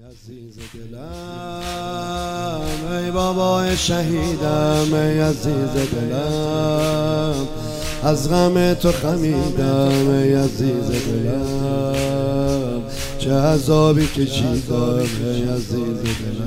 عزیز دلم ای بابای شهیدم، ای عزیز دلم از غم تو خمیدم، ای عزیز دلم چه عذابی کشیدم، ای عزیز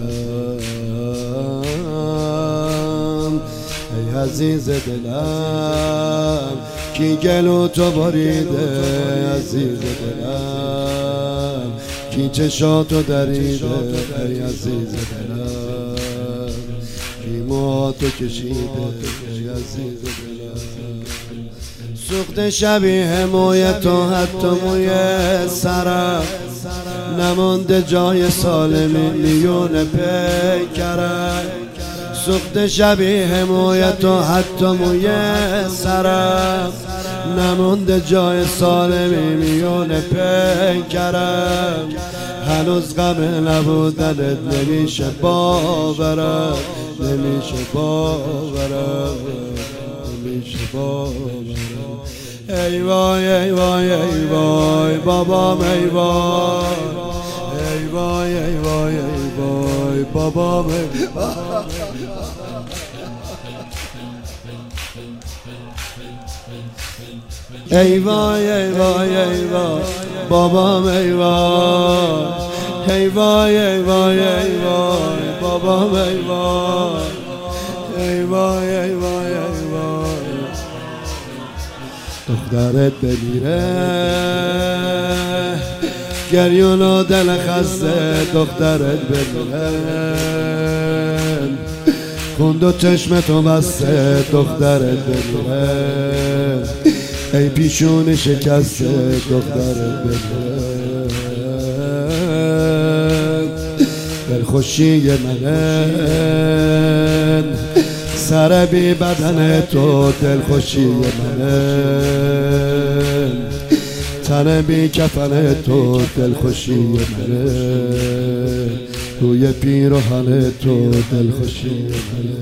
دلم ای عزیز دلم کی گلو تو بریده، عزیز دلم کی چشاتو دریده، ای عزیز دلم کی موهاتو کشیده، ای عزیز دلم سوخت شبیه موی تو حتی موی سرم نمانده جای سال میلیون پیکرم. سوخت شبیه موی تو حتی موی سرم نمانده جای سال میلیون پیکرم. هنوز غم نبودنت نمیشه باورم، نمیشه باورم، نمیشه باورم. ای وای ای وای ای وای بابام، ای وای ای وای ای وای ای وای بابام، ای وای ای وای ای وای بابام، ای وای ای وای ای وای ای وای بابام، ای وای ای وای ای وای ای وای. دخترت بمیره گریون و دل خسته، دخترت بمیره خون دو چشمتو بسته، دخترت بمیره ای پیشون شکسته، دخترت بمیره دلخوشی منه سر بی بدن تو، دلخوشی منه تن بی کفن تو، دلخوشی منه روی پیراهن تو، دلخوشی منه.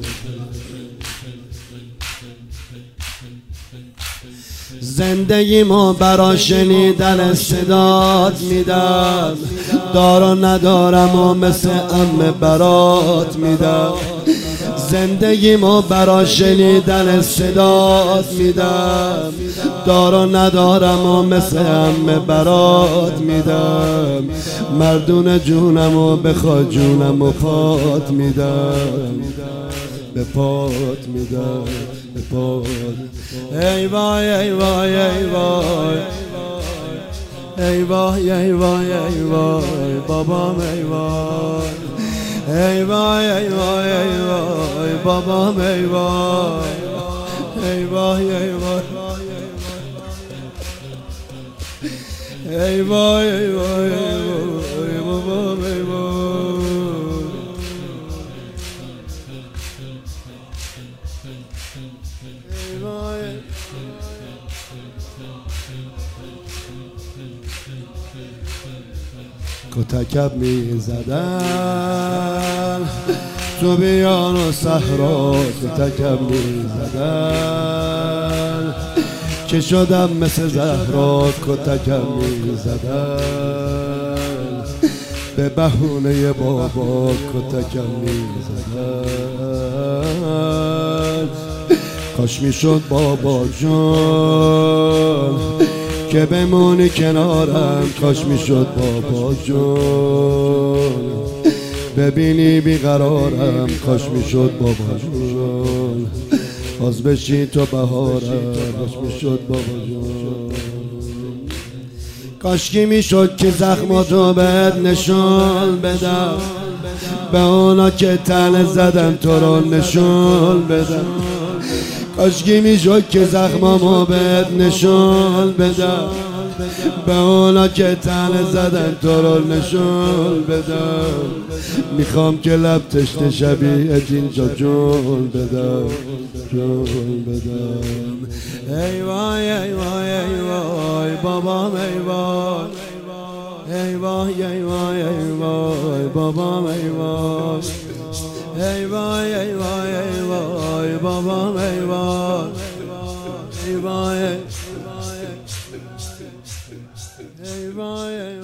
زندگی ما برا شنیدن صدات میدم، دارو ندارم و مثل عمه برات میدم. زندگی ما برا شنیدن صدات میدم، دارو ندارم و مثل عمه برات میدم. مردون جونم و بخوا جونم و پات میدم، به پات میدم، به پات. ای وای ای وای ای وای ای وای ای وای ای وای بابام، ای وای ای وای ای وای ای وای بابام، ای وای ای وای ای وای ای وای ای وای ای بابام، ای وای. کتکب می زدن تو بیان و صحرا، کتکب می زدن که شدم مثل زهرا، کتکب می زدن به بهونه بابا، کتکب می زدن. کاش می شد بابا جان که بمونی کنارم، کاش میشد بابا جون ببینی بیقرارم، کاش میشد بابا جون باز بشی تو بهارم، کاش میشد بابا جون. کاشکی میشد که زخماتو بهت نشون بدم، به اونا که تن زدن تو رو نشون بدم. کاشکی میشد که زخمامو بهت نشون بدم، به اونا که تن زدن تو رو نشون بدم. میخوام که لب تشت شبیه اینجا جون بدم، جون بدم. ای وای ای وای ای وای بابام، ای وای ای وای ای وای ای وای بابام، ای وای ای وای ای وای ای وای بابام، ای وای ای وای ای وای